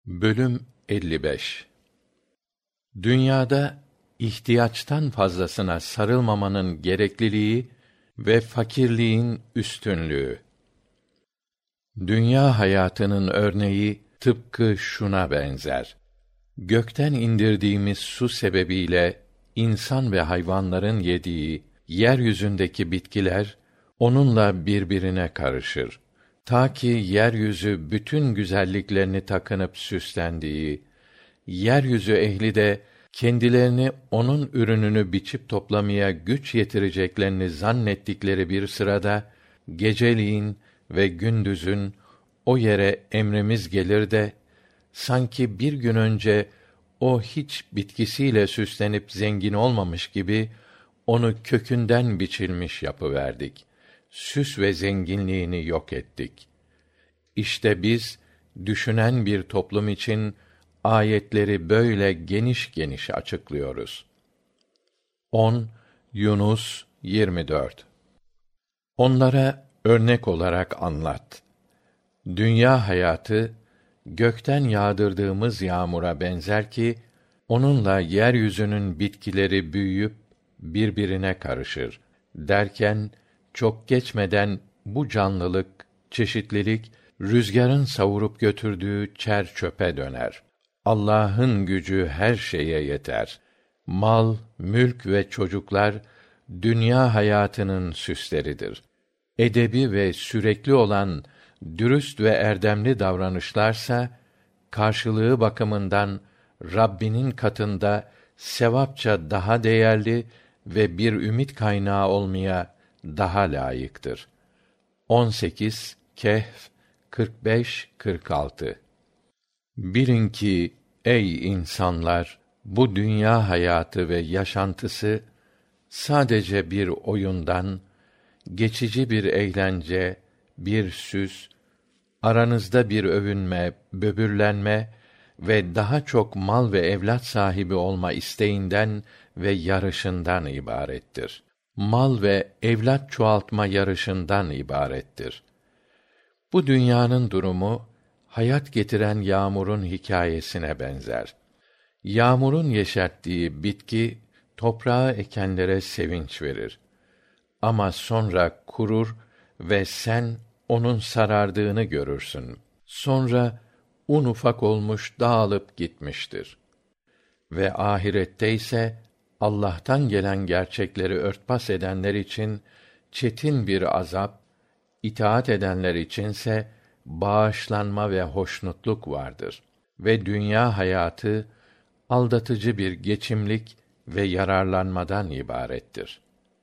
Bölüm 55. Dünyada ihtiyaçtan fazlasına sarılmamanın gerekliliği ve fakirliğin üstünlüğü. Dünya hayatının örneği tıpkı şuna benzer. Gökten indirdiğimiz su sebebiyle insan ve hayvanların yediği yeryüzündeki bitkiler onunla birbirine karışır. Ta ki yeryüzü bütün güzelliklerini takınıp süslendiği, yeryüzü ehli de kendilerini onun ürününü biçip toplamaya güç yetireceklerini zannettikleri bir sırada, geceliğin ve gündüzün o yere emrimiz gelir de, sanki bir gün önce o hiç bitkisiyle süslenip zengin olmamış gibi, onu kökünden biçilmiş yapıverdik. Süs ve zenginliğini yok ettik. İşte biz, düşünen bir toplum için, ayetleri böyle geniş geniş açıklıyoruz. 10 Yunus 24. Onlara örnek olarak anlat. Dünya hayatı, gökten yağdırdığımız yağmura benzer ki, onunla yeryüzünün bitkileri büyüyüp, birbirine karışır. Derken, çok geçmeden bu canlılık, çeşitlilik, rüzgarın savurup götürdüğü çer çöpe döner. Allah'ın gücü her şeye yeter. Mal, mülk ve çocuklar, dünya hayatının süsleridir. Edebi ve sürekli olan dürüst ve erdemli davranışlarsa, karşılığı bakımından Rabbinin katında sevapça daha değerli ve bir ümit kaynağı olmaya daha layıktır. 18 Kehf 45-46. Bilin ki ey insanlar, bu dünya hayatı ve yaşantısı sadece bir oyundan, geçici bir eğlence, bir süs, aranızda bir övünme, böbürlenme ve daha çok mal ve evlat sahibi olma isteğinden ve yarışından ibarettir. Mal ve evlat çoğaltma yarışından ibarettir. Bu dünyanın durumu, hayat getiren yağmurun hikâyesine benzer. Yağmurun yeşerttiği bitki, toprağa ekenlere sevinç verir. Ama sonra kurur ve sen onun sarardığını görürsün. Sonra un ufak olmuş dağılıp gitmiştir. Ve ahirette ise Allah'tan gelen gerçekleri örtbas edenler için çetin bir azap, itaat edenler içinse bağışlanma ve hoşnutluk vardır. Ve dünya hayatı aldatıcı bir geçimlik ve yararlanmadan ibarettir.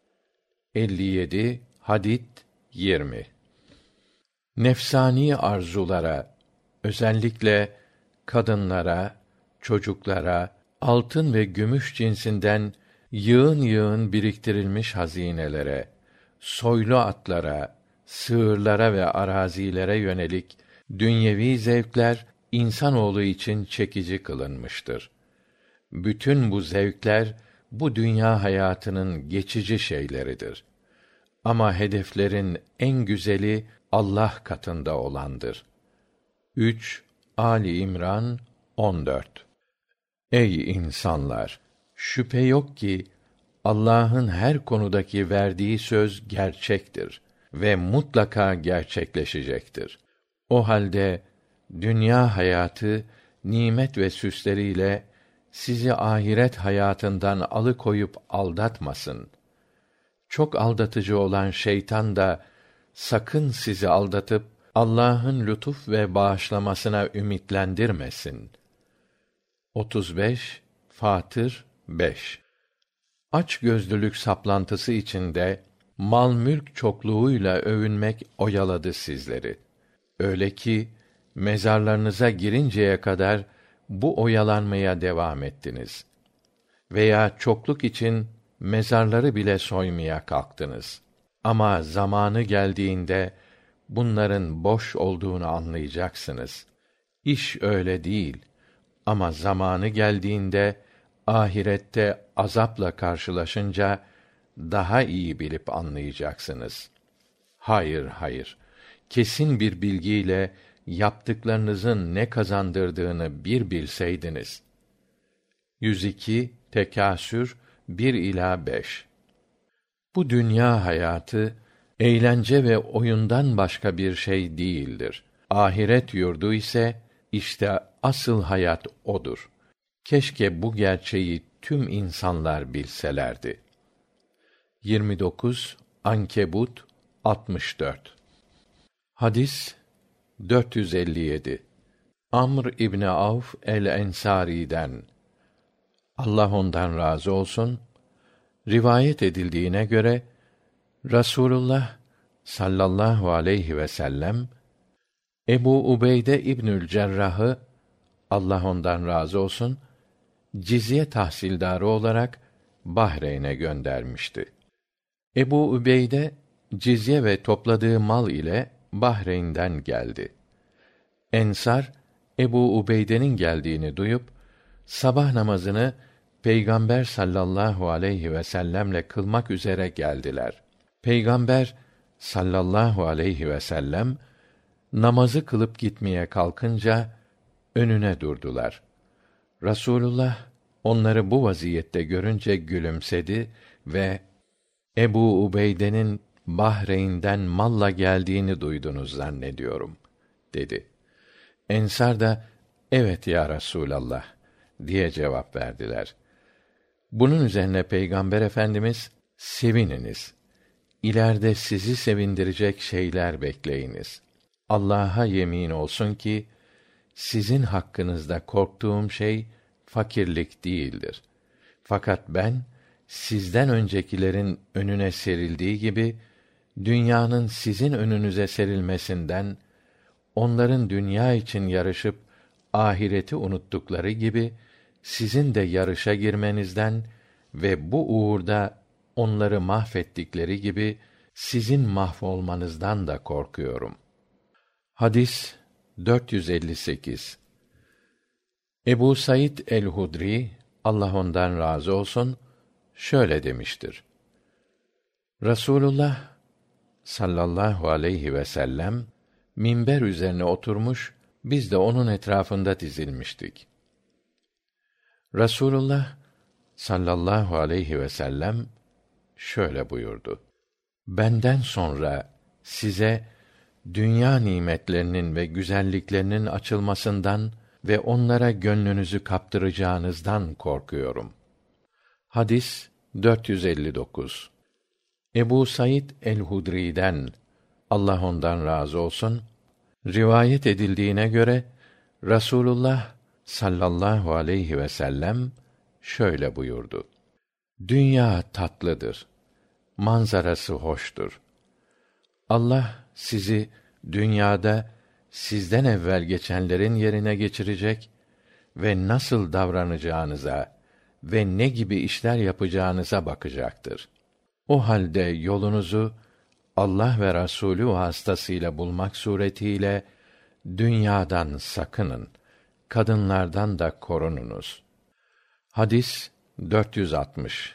57 Hadid 20. Nefsani arzulara, özellikle kadınlara, çocuklara, altın ve gümüş cinsinden yığın yığın biriktirilmiş hazinelere, soylu atlara, sığırlara ve arazilere yönelik dünyevi zevkler insanoğlu için çekici kılınmıştır. Bütün bu zevkler bu dünya hayatının geçici şeyleridir. Ama hedeflerin en güzeli Allah katında olandır. 3 Ali İmran 14. Ey insanlar! Şüphe yok ki Allah'ın her konudaki verdiği söz gerçektir ve mutlaka gerçekleşecektir. O halde dünya hayatı nimet ve süsleriyle sizi ahiret hayatından alıkoyup aldatmasın. Çok aldatıcı olan şeytan da sakın sizi aldatıp Allah'ın lütuf ve bağışlamasına ümitlendirmesin. 35 Fatır 5. Açgözlülük saplantısı içinde mal mülk çokluğuyla övünmek oyaladı sizleri. Öyle ki mezarlarınıza girinceye kadar bu oyalanmaya devam ettiniz. Veya çokluk için mezarları bile soymaya kalktınız. Ama zamanı geldiğinde bunların boş olduğunu anlayacaksınız. İş öyle değil. Ama zamanı geldiğinde ahirette azapla karşılaşınca daha iyi bilip anlayacaksınız. Hayır, hayır. Kesin bir bilgiyle yaptıklarınızın ne kazandırdığını bir bilseydiniz. 102 Tekâsür 1 ila 5. Bu dünya hayatı eğlence ve oyundan başka bir şey değildir. Ahiret yurdu ise işte asıl hayat odur. Keşke bu gerçeği tüm insanlar bilselerdi. 29 Ankebut 64. Hadis 457. Amr İbni Avf el-Ensari'den, Allah ondan razı olsun, rivayet edildiğine göre Rasulullah sallallahu aleyhi ve sellem Ebu Ubeyde İbnül Cerrah'ı, Allah ondan razı olsun, cizye tahsildarı olarak Bahreyn'e göndermişti. Ebu Ubeyde cizye ve topladığı mal ile Bahreyn'den geldi. Ensar Ebu Ubeyde'nin geldiğini duyup sabah namazını Peygamber sallallahu aleyhi ve sellemle kılmak üzere geldiler. Peygamber sallallahu aleyhi ve sellem namazı kılıp gitmeye kalkınca önüne durdular. Rasulullah onları bu vaziyette görünce gülümsedi ve Ebu Ubeyde'nin Bahreyn'den malla geldiğini duydunuz zannediyorum dedi. Ensar da evet ya Resûlallah diye cevap verdiler. Bunun üzerine Peygamber Efendimiz sevininiz. İleride sizi sevindirecek şeyler bekleyiniz. Allah'a yemin olsun ki sizin hakkınızda korktuğum şey fakirlik değildir. Fakat ben sizden öncekilerin önüne serildiği gibi dünyanın sizin önünüze serilmesinden, onların dünya için yarışıp ahireti unuttukları gibi sizin de yarışa girmenizden ve bu uğurda onları mahvettikleri gibi sizin mahvolmanızdan da korkuyorum. Hadis 458. Ebu Said el-Hudri, Allah ondan razı olsun, şöyle demiştir: Rasulullah sallallahu aleyhi ve sellem minber üzerine oturmuş, biz de onun etrafında dizilmiştik. Rasulullah sallallahu aleyhi ve sellem şöyle buyurdu: Benden sonra size dünya nimetlerinin ve güzelliklerinin açılmasından ve onlara gönlünüzü kaptıracağınızdan korkuyorum. Hadis 459. Ebu Said el-Hudri'den, Allah ondan razı olsun, rivayet edildiğine göre Rasulullah sallallahu aleyhi ve sellem şöyle buyurdu: Dünya tatlıdır, manzarası hoştur. Allah sizi dünyada sizden evvel geçenlerin yerine geçirecek ve nasıl davranacağınıza ve ne gibi işler yapacağınıza bakacaktır. O halde yolunuzu Allah ve Rasûlü vasıtasıyla bulmak suretiyle dünyadan sakının, kadınlardan da korununuz. Hadis 460.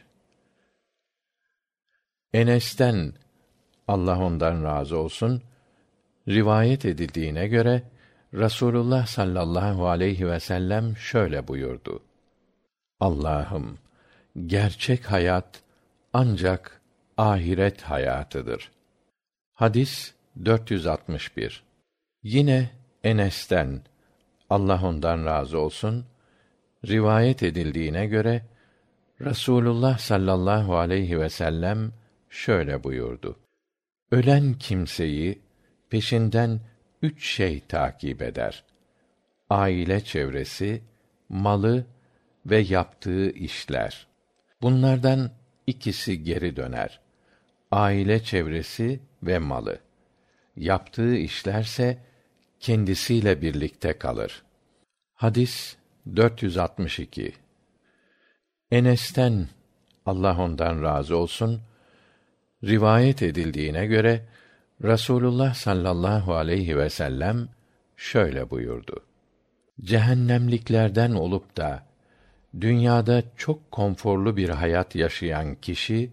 Enes'ten, Allah ondan razı olsun, rivayet edildiğine göre Rasulullah sallallahu aleyhi ve sellem şöyle buyurdu: Allah'ım, gerçek hayat ancak ahiret hayatıdır. Hadis 461. Yine Enes'ten, Allah ondan razı olsun, rivayet edildiğine göre Rasulullah sallallahu aleyhi ve sellem şöyle buyurdu: Ölen kimseyi peşinden 3 şey takip eder: aile çevresi, malı ve yaptığı işler. Bunlardan ikisi geri döner: aile çevresi ve malı. Yaptığı işlerse kendisiyle birlikte kalır. Hadis 462. Enes'ten, Allah ondan razı olsun, rivayet edildiğine göre Rasulullah sallallahu aleyhi ve sellem şöyle buyurdu: Cehennemliklerden olup da dünyada çok konforlu bir hayat yaşayan kişi,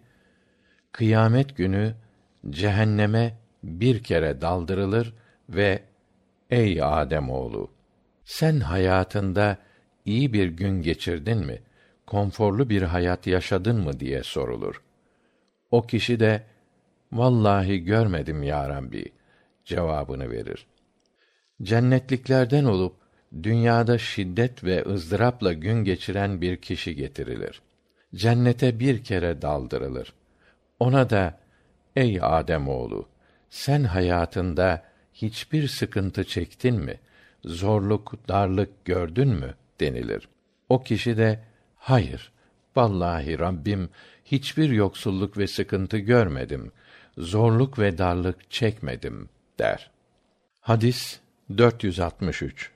kıyamet günü cehenneme bir kere daldırılır ve Ey Adem oğlu, sen hayatında iyi bir gün geçirdin mi? Konforlu bir hayat yaşadın mı diye sorulur. O kişi de vallahi görmedim ya Rabbi cevabını verir. Cennetliklerden olup dünyada şiddet ve ızdırapla gün geçiren bir kişi getirilir. Cennete bir kere daldırılır. Ona da ey Adem oğlu, sen hayatında hiçbir sıkıntı çektin mi? Zorluk, darlık gördün mü? Denilir. O kişi de hayır, vallahi Rabbim hiçbir yoksulluk ve sıkıntı görmedim. Zorluk ve darlık çekmedim der. Hadis 463.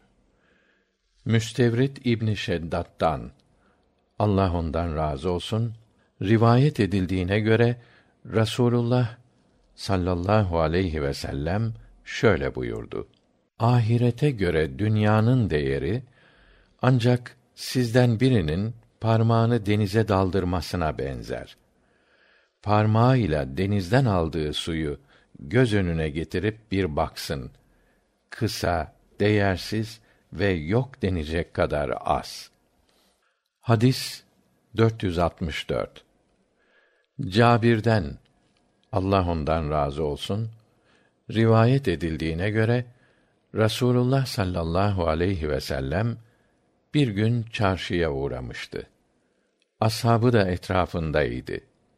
Müstevrit İbn Şeddat'tan, Allah ondan razı olsun, rivayet edildiğine göre Rasulullah sallallahu aleyhi ve sellem şöyle buyurdu: Ahirete göre dünyanın değeri ancak sizden birinin parmağını denize daldırmasına benzer. Parmağıyla denizden aldığı suyu göz önüne getirip bir baksın. Kısa, değersiz ve yok denecek kadar az. Hadis 464. Cabir'den, Allah ondan razı olsun, rivayet edildiğine göre Rasulullah sallallahu aleyhi ve sellem bir gün çarşıya uğramıştı. Ashabı da etrafındaydı.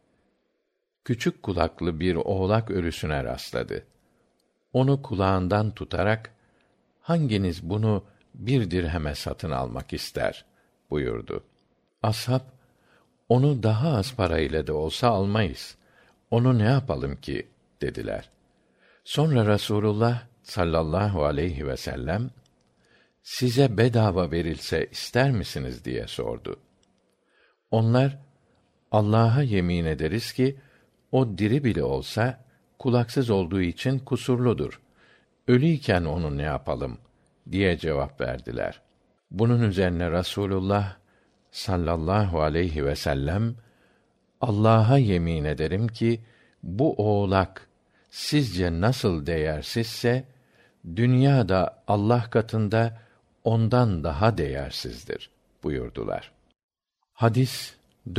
Küçük kulaklı bir oğlak ölüsüne rastladı. Onu kulağından tutarak, hanginiz bunu bir dirheme satın almak ister buyurdu. Ashab, onu daha az parayla da olsa almayız. Onu ne yapalım ki dediler. Sonra Rasulullah sallallahu aleyhi ve sellem, size bedava verilse ister misiniz diye sordu. Onlar, Allah'a yemin ederiz ki o diri bile olsa kulaksız olduğu için kusurludur. Ölüyken onu ne yapalım diye cevap verdiler. Bunun üzerine Rasulullah sallallahu aleyhi ve sellem, Allah'a yemin ederim ki bu oğlak sizce nasıl değersizse dünyada Allah katında ondan daha değersizdir buyurdular. Hadis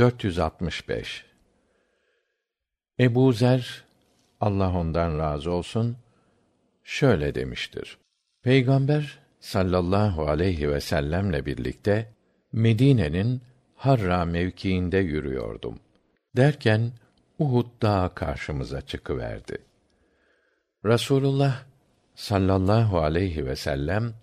465. Ebu Zer, Allah ondan razı olsun, şöyle demiştir: Peygamber sallallahu aleyhi ve sellemle birlikte Medine'nin Harra mevkiinde yürüyordum. Derken Uhud dağı karşımıza çıkıverdi. Rasulullah sallallahu aleyhi ve sellem,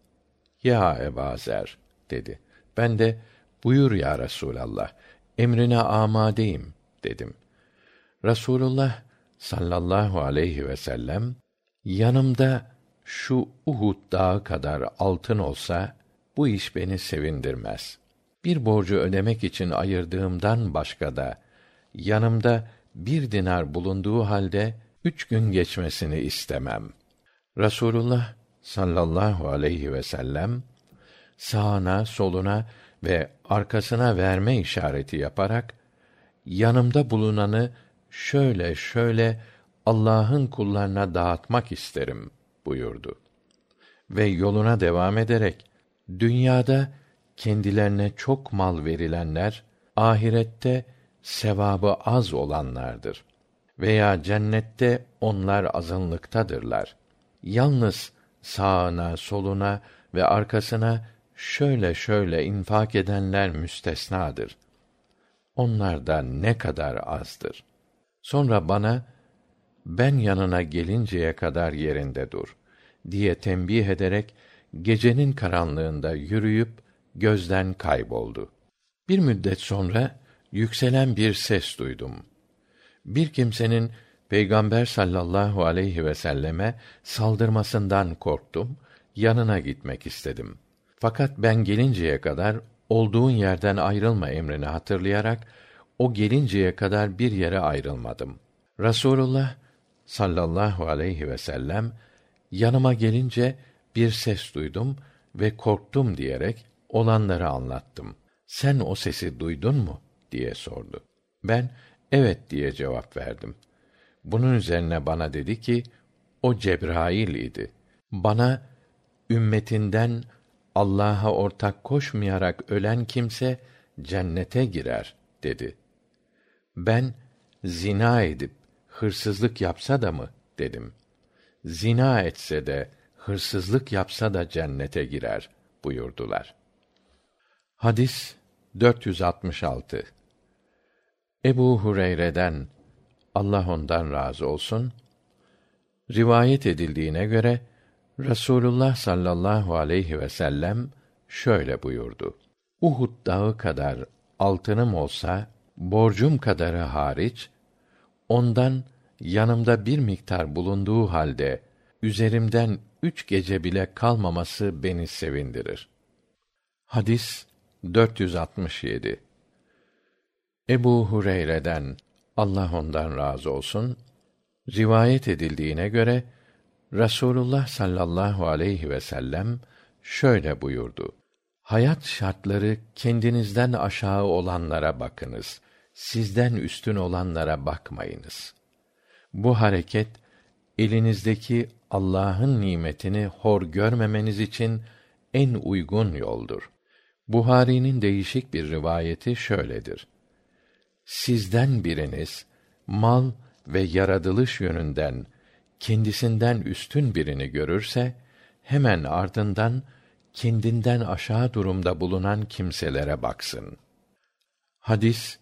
ya Ebu Zer dedi. Ben de buyur ya Resulallah, emrine amadeyim dedim. Rasulullah sallallahu aleyhi ve sellem, yanımda şu Uhud dağı kadar altın olsa bu iş beni sevindirmez. Bir borcu ödemek için ayırdığımdan başka da yanımda 1 dinar bulunduğu halde 3 gün geçmesini istemem. Rasulullah sallallahu aleyhi ve sellem sağına, soluna ve arkasına verme işareti yaparak yanımda bulunanı şöyle şöyle Allah'ın kullarına dağıtmak isterim buyurdu. Ve yoluna devam ederek, dünyada kendilerine çok mal verilenler, ahirette sevabı az olanlardır. Veya cennette onlar azınlıktadırlar. Yalnız sağına, soluna ve arkasına şöyle şöyle infak edenler müstesnadır. Onlar da ne kadar azdır. Sonra bana, ben yanına gelinceye kadar yerinde dur diye tembih ederek gecenin karanlığında yürüyüp gözden kayboldu. Bir müddet sonra yükselen bir ses duydum. Bir kimsenin Peygamber sallallahu aleyhi ve selleme saldırmasından korktum, yanına gitmek istedim. Fakat ben gelinceye kadar olduğun yerden ayrılma emrini hatırlayarak o gelinceye kadar bir yere ayrılmadım. Rasulullah sallallahu aleyhi ve sellem yanıma gelince bir ses duydum ve korktum diyerek olanları anlattım. Sen o sesi duydun mu diye sordu. Ben evet diye cevap verdim. Bunun üzerine bana dedi ki o Cebrail idi. Bana ümmetinden Allah'a ortak koşmayarak ölen kimse cennete girer dedi. Ben zina edip hırsızlık yapsa da mı dedim. Zina etse de hırsızlık yapsa da cennete girer buyurdular. Hadis 466. Ebu Hureyre'den, Allah ondan razı olsun, rivayet edildiğine göre Rasulullah sallallahu aleyhi ve sellem şöyle buyurdu: Uhud dağı kadar altınım olsa, borcum kadarı hariç, ondan yanımda bir miktar bulunduğu halde üzerimden 3 gece bile kalmaması beni sevindirir. Hadis 467. Ebu Hureyre'den, Allah ondan razı olsun, rivayet edildiğine göre Rasulullah sallallahu aleyhi ve sellem şöyle buyurdu: Hayat şartları kendinizden aşağı olanlara bakınız. Sizden üstün olanlara bakmayınız. Bu hareket elinizdeki Allah'ın nimetini hor görmemeniz için en uygun yoldur. Buhari'nin değişik bir rivayeti şöyledir: Sizden biriniz mal ve yaratılış yönünden kendisinden üstün birini görürse, hemen ardından kendinden aşağı durumda bulunan kimselere baksın. Hadis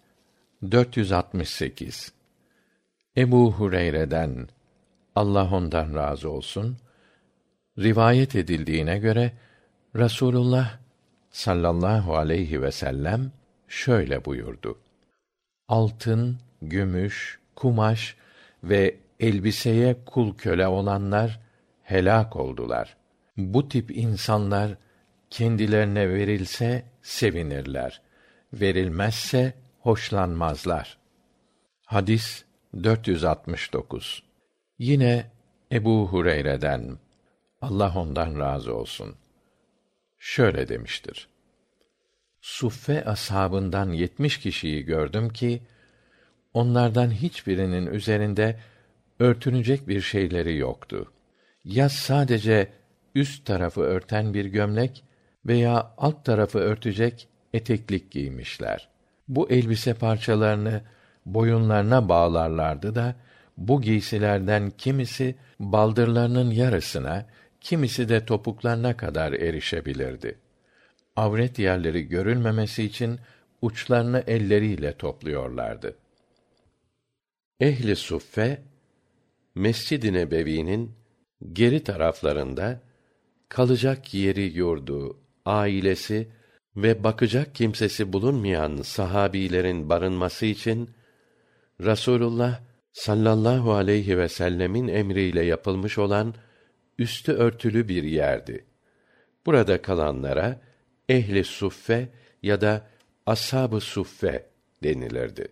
468. Ebu Hureyre'den, Allah ondan razı olsun, rivayet edildiğine göre Rasulullah sallallahu aleyhi ve sellem şöyle buyurdu: Altın, gümüş, kumaş ve elbiseye kul köle olanlar helak oldular. Bu tip insanlar kendilerine verilse sevinirler, verilmezse hoşlanmazlar. Hadis 469. Yine Ebu Hureyre'den, Allah ondan razı olsun, şöyle demiştir: Suffe ashabından 70 kişiyi gördüm ki, onlardan hiçbirinin üzerinde örtünecek bir şeyleri yoktu. Ya sadece üst tarafı örten bir gömlek veya alt tarafı örtecek eteklik giymişler. Bu elbise parçalarını boyunlarına bağlarlardı da, bu giysilerden kimisi baldırlarının yarısına, kimisi de topuklarına kadar erişebilirdi. Avret yerleri görülmemesi için uçlarını elleriyle topluyorlardı. Ehli suffe, Mescid-i Nebevi'nin geri taraflarında kalacak yeri yurdu, ailesi ve bakacak kimsesi bulunmayan sahabilerin barınması için Rasulullah sallallahu aleyhi ve sellemin emriyle yapılmış olan üstü örtülü bir yerdi. Burada kalanlara ehli suffe ya da ashab-ı suffe denilirdi.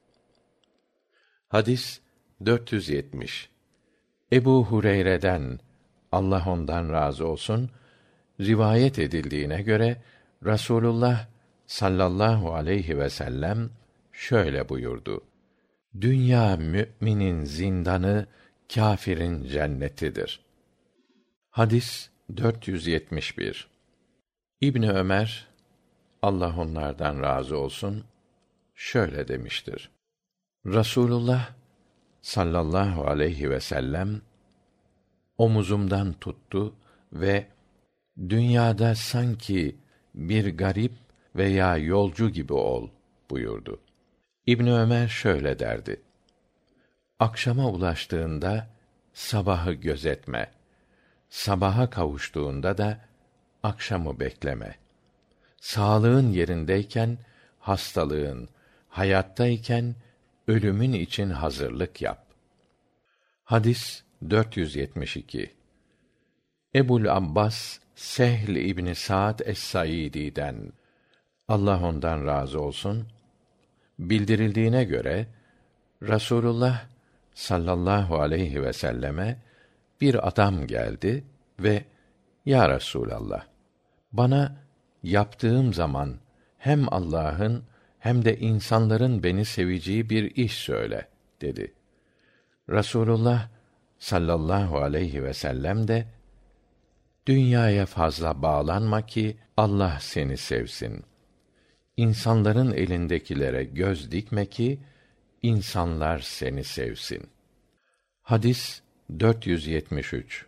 Hadis 470. Ebu Hureyre'den, Allah ondan razı olsun, rivayet edildiğine göre Rasulullah sallallahu aleyhi ve sellem şöyle buyurdu: Dünya müminin zindanı, kâfirin cennetidir. Hadis 471. İbni Ömer, Allah onlardan razı olsun, şöyle demiştir: Rasulullah sallallahu aleyhi ve sellem omuzumdan tuttu ve dünyada sanki bir garip veya yolcu gibi ol buyurdu. İbni Ömer şöyle derdi: Akşama ulaştığında sabahı gözetme. Sabaha kavuştuğunda da akşamı bekleme. Sağlığın yerindeyken hastalığın, hayattayken ölümün için hazırlık yap. Hadis 472. Ebul Abbas Sehl İbni Sa'd es-Saidi'den, Allah ondan razı olsun, bildirildiğine göre Rasulullah sallallahu aleyhi ve selleme bir adam geldi ve Ya Resûlallah, bana yaptığım zaman hem Allah'ın hem de insanların beni seveceği bir iş söyle dedi. Rasulullah sallallahu aleyhi ve sellem de Dünyaya fazla bağlanma ki Allah seni sevsin. İnsanların elindekilere göz dikme ki insanlar seni sevsin. Hadis 473.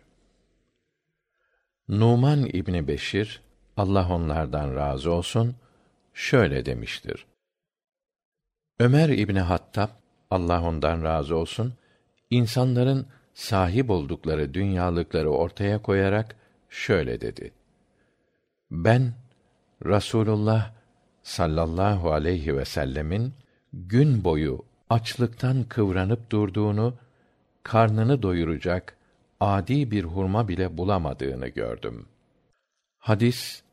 Numan İbni Beşir, Allah onlardan razı olsun, şöyle demiştir. Ömer İbni Hattab, Allah ondan razı olsun, insanların sahip oldukları dünyalıkları ortaya koyarak şöyle dedi: Ben Rasulullah sallallahu aleyhi ve sellemin gün boyu açlıktan kıvranıp durduğunu, karnını doyuracak adi bir hurma bile bulamadığını gördüm. Hadis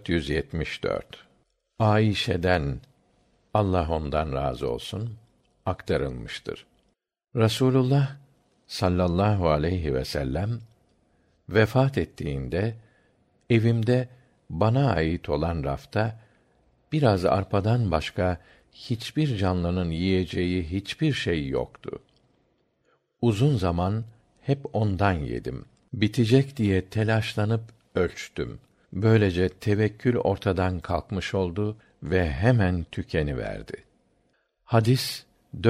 474. Ayşe'den, Allah ondan razı olsun, aktarılmıştır. Rasulullah sallallahu aleyhi ve sellem vefat ettiğinde evimde bana ait olan rafta biraz arpadan başka hiçbir canlının yiyeceği hiçbir şey yoktu. Uzun zaman hep ondan yedim. Bitecek diye telaşlanıp ölçtüm. Böylece tevekkül ortadan kalkmış oldu ve hemen tükeniverdi. Hadis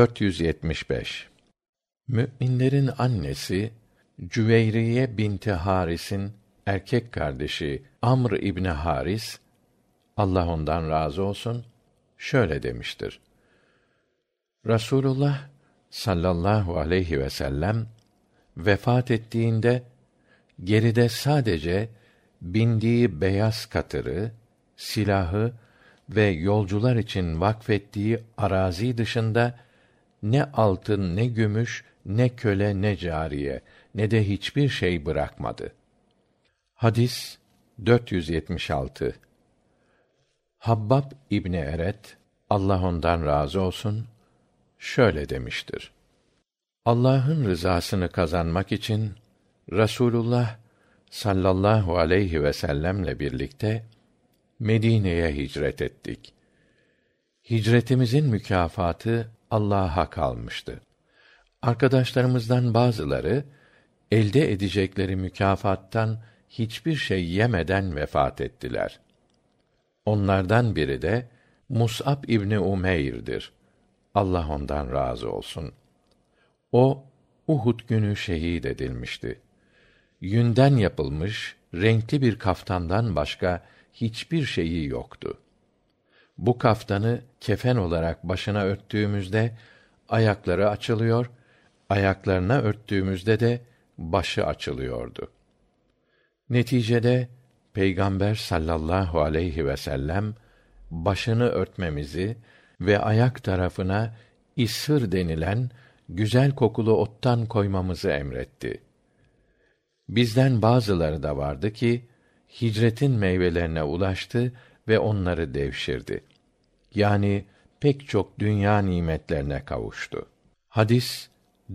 475. Mü'minlerin annesi Cüveyriye binti Haris'in erkek kardeşi Amr İbni Haris, Allah ondan razı olsun, şöyle demiştir. Rasulullah sallallahu aleyhi ve sellem vefat ettiğinde geride sadece bindiği beyaz katırı, silahı ve yolcular için vakfettiği arazi dışında ne altın, ne gümüş, ne köle, ne cariye, ne de hiçbir şey bırakmadı. Hadis 476. Habbab İbni Eret, Allah ondan razı olsun, şöyle demiştir. Allah'ın rızasını kazanmak için Rasulullah sallallahu aleyhi ve sellemle birlikte Medine'ye hicret ettik. Hicretimizin mükafatı Allah'a kalmıştı. Arkadaşlarımızdan bazıları elde edecekleri mükafattan hiçbir şey yemeden vefat ettiler. Onlardan biri de Mus'ab İbni Umeyr'dir. Allah ondan razı olsun. O Uhud günü şehit edilmişti. Yünden yapılmış renkli bir kaftandan başka hiçbir şeyi yoktu. Bu kaftanı kefen olarak başına örttüğümüzde ayakları açılıyor, ayaklarına örttüğümüzde de başı açılıyordu. Neticede Peygamber sallallahu aleyhi ve sellem başını örtmemizi ve ayak tarafına ishır denilen güzel kokulu ottan koymamızı emretti. Bizden bazıları da vardı ki hicretin meyvelerine ulaştı ve onları devşirdi. Yani pek çok dünya nimetlerine kavuştu. Hadis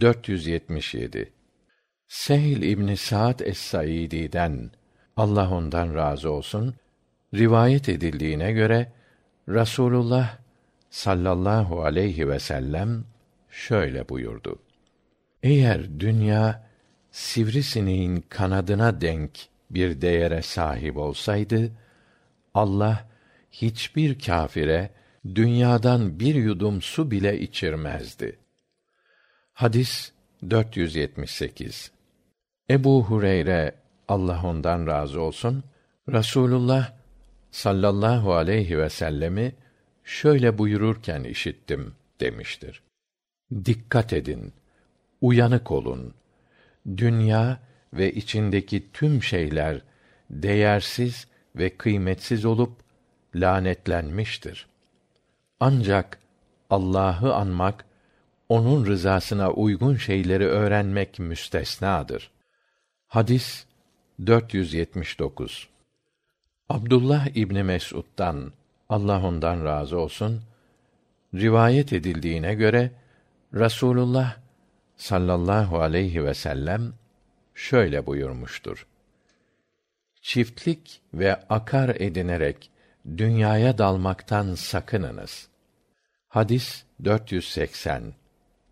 477. Sehl İbn Sa'd es-Saidi'den, Allah ondan razı olsun, rivayet edildiğine göre Rasulullah sallallahu aleyhi ve sellem şöyle buyurdu: Eğer dünya sivrisineğin kanadına denk bir değere sahip olsaydı, Allah hiçbir kâfire dünyadan bir yudum su bile içirmezdi. Hadis 478. Ebu Hureyre, Allah ondan razı olsun, Rasulullah sallallahu aleyhi ve sellemi şöyle buyururken işittim demiştir. Dikkat edin, uyanık olun. Dünya ve içindeki tüm şeyler değersiz ve kıymetsiz olup lanetlenmiştir. Ancak Allah'ı anmak, onun rızasına uygun şeyleri öğrenmek müstesnadır. Hadis 479. Abdullah İbni Mes'ud'dan, Allah ondan razı olsun, rivayet edildiğine göre Rasulullah sallallahu aleyhi ve sellem şöyle buyurmuştur: Çiftlik ve akar edinerek dünyaya dalmaktan sakınınız. Hadis 480.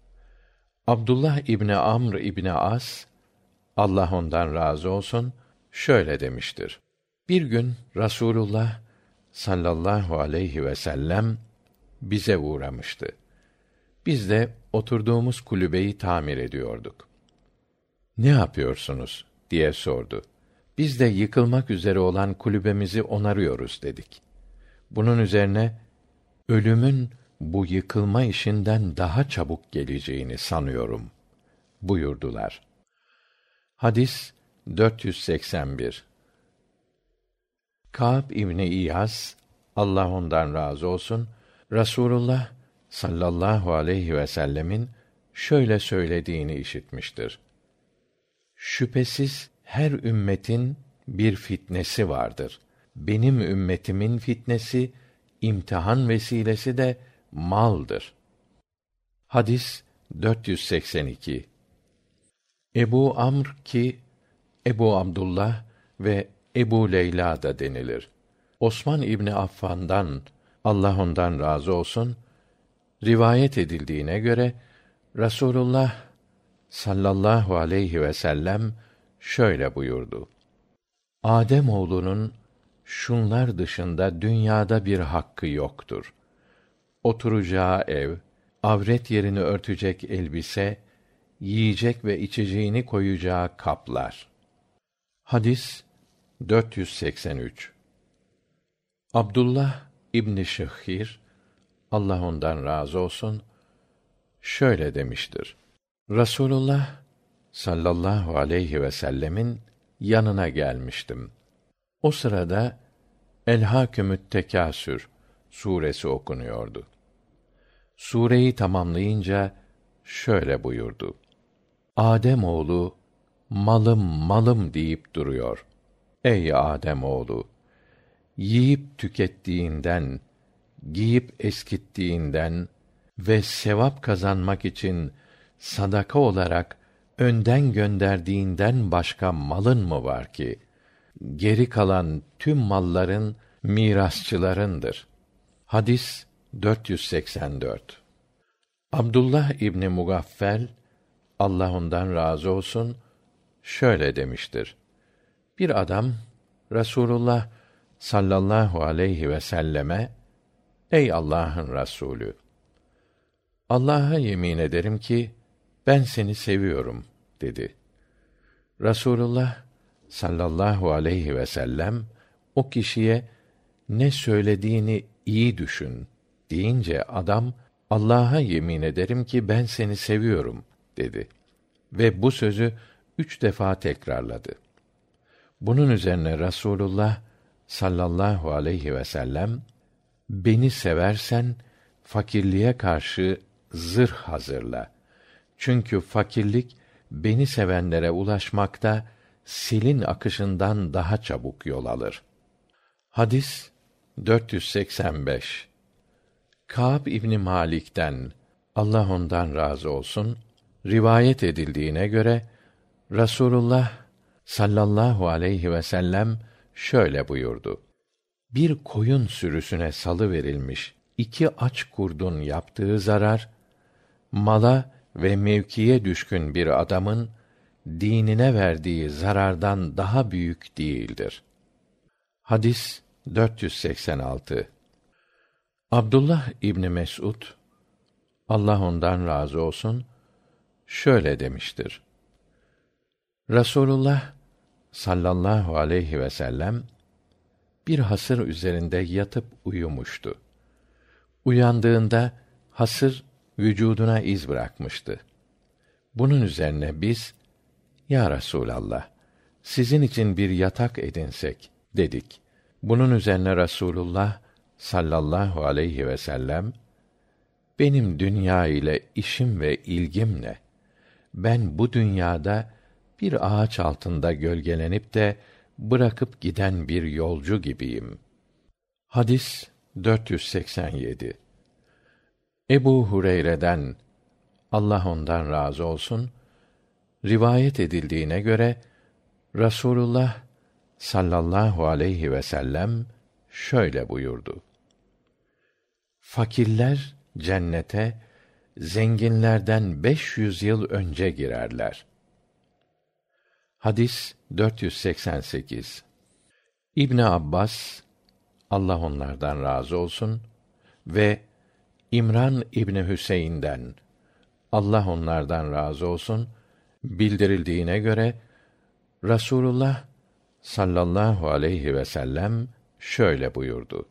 Abdullah İbni Amr İbni As, Allah ondan razı olsun, şöyle demiştir. Bir gün Rasulullah sallallahu aleyhi ve sellem bize uğramıştı. Biz de oturduğumuz kulübeyi tamir ediyorduk. "Ne yapıyorsunuz?" diye sordu. Biz de yıkılmak üzere olan kulübemizi onarıyoruz dedik. Bunun üzerine ölümün bu yıkılma işinden daha çabuk geleceğini sanıyorum buyurdular. Hadis 481. Kâb İbni İyaz, Allah ondan razı olsun, Rasulullah sallallahu aleyhi ve sellemin şöyle söylediğini işitmiştir. Şüphesiz her ümmetin bir fitnesi vardır. Benim ümmetimin fitnesi, imtihan vesilesi de maldır. Hadis 482. Ebu Amr ki Ebu Abdullah ve Ebu Leyla da denilir. Osman İbni Affan'dan, Allah ondan razı olsun, rivayet edildiğine göre Rasulullah sallallahu aleyhi ve sellem şöyle buyurdu. Adem oğlunun şunlar dışında dünyada bir hakkı yoktur. Oturacağı ev, avret yerini örtecek elbise, yiyecek ve içeceğini koyacağı kaplar. Hadis 483. Abdullah İbni Şıhhir, Allah ondan razı olsun, şöyle demiştir. Rasulullah sallallahu aleyhi ve sellemin yanına gelmiştim. O sırada Elhâkümü't Tekâsür suresi okunuyordu. Sureyi tamamlayınca şöyle buyurdu. Adem oğlu malım malım deyip duruyor. Ey Adem oğlu, yiyip tükettiğinden, giyip eskittiğinden ve sevap kazanmak için sadaka olarak önden gönderdiğinden başka malın mı var ki, geri kalan tüm malların mirasçılarındır. Hadis 484. Abdullah İbni Mugaffel, Allah ondan razı olsun, şöyle demiştir. Bir adam, Rasulullah sallallahu aleyhi ve selleme, Ey Allah'ın Resulü! Allah'a yemin ederim ki, ben seni seviyorum, dedi. Rasulullah sallallahu aleyhi ve sellem, o kişiye, ne söylediğini iyi düşün, deyince adam, Allah'a yemin ederim ki ben seni seviyorum, dedi. Ve bu sözü 3 defa tekrarladı. Bunun üzerine Rasulullah sallallahu aleyhi ve sellem, beni seversen, fakirliğe karşı zırh hazırla. Çünkü fakirlik, beni sevenlere ulaşmakta, selin akışından daha çabuk yol alır. Hadis 485. Kâb İbni Malik'ten, Allah ondan razı olsun, rivayet edildiğine göre, Rasulullah sallallahu aleyhi ve sellem şöyle buyurdu. Bir koyun sürüsüne salıverilmiş 2 aç kurdun yaptığı zarar, mala ve mevkiye düşkün bir adamın dinine verdiği zarardan daha büyük değildir. Hadis 486. Abdullah İbni Mes'ud, Allah ondan razı olsun, şöyle demiştir. Rasulullah sallallahu aleyhi ve sellem bir hasır üzerinde yatıp uyumuştu. Uyandığında hasır vücuduna iz bırakmıştı. Bunun üzerine biz, Ya Resûlallah, sizin için bir yatak edinsek, dedik. Bunun üzerine Rasulullah sallallahu aleyhi ve sellem, benim dünya ile işim ve ilgim ne? Ben bu dünyada bir ağaç altında gölgelenip de bırakıp giden bir yolcu gibiyim. Hadis 487. Ebu Hureyre'den, Allah ondan razı olsun, rivayet edildiğine göre Rasulullah sallallahu aleyhi ve sellem şöyle buyurdu. Fakirler cennete zenginlerden 500 yıl önce girerler. Hadis 488. İbn Abbas, Allah onlardan razı olsun, ve İmran İbni Hüseyin'den, Allah onlardan razı olsun, bildirildiğine göre Rasulullah sallallahu aleyhi ve sellem şöyle buyurdu: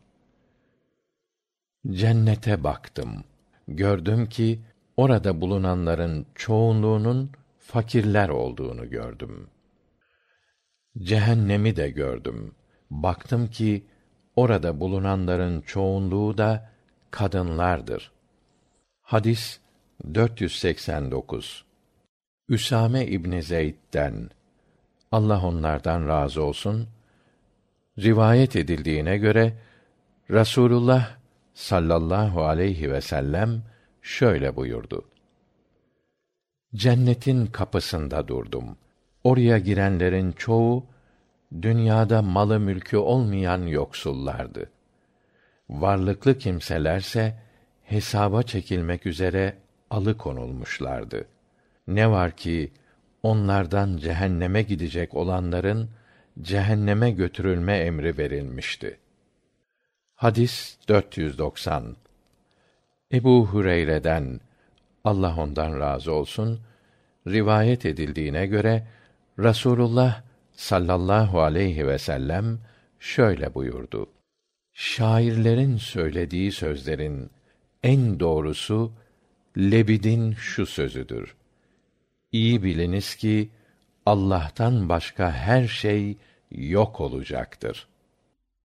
Cennete baktım, gördüm ki orada bulunanların çoğunluğunun fakirler olduğunu gördüm. Cehennemi de gördüm. Baktım ki orada bulunanların çoğunluğu da kadınlardır. Hadis 489. Üsame İbni Zeyd'den, Allah onlardan razı olsun, rivayet edildiğine göre Rasulullah sallallahu aleyhi ve sellem şöyle buyurdu: Cennetin kapısında durdum. Oraya girenlerin çoğu dünyada malı mülkü olmayan yoksullardı. Varlıklı kimselerse hesaba çekilmek üzere alıkonulmuşlardı. Ne var ki onlardan cehenneme gidecek olanların cehenneme götürülme emri verilmişti. Hadis 490. Ebu Hureyre'den, Allah ondan razı olsun, rivayet edildiğine göre Rasulullah sallallahu aleyhi ve sellem şöyle buyurdu: Şairlerin söylediği sözlerin en doğrusu Lebid'in şu sözüdür: İyi biliniz ki Allah'tan başka her şey yok olacaktır.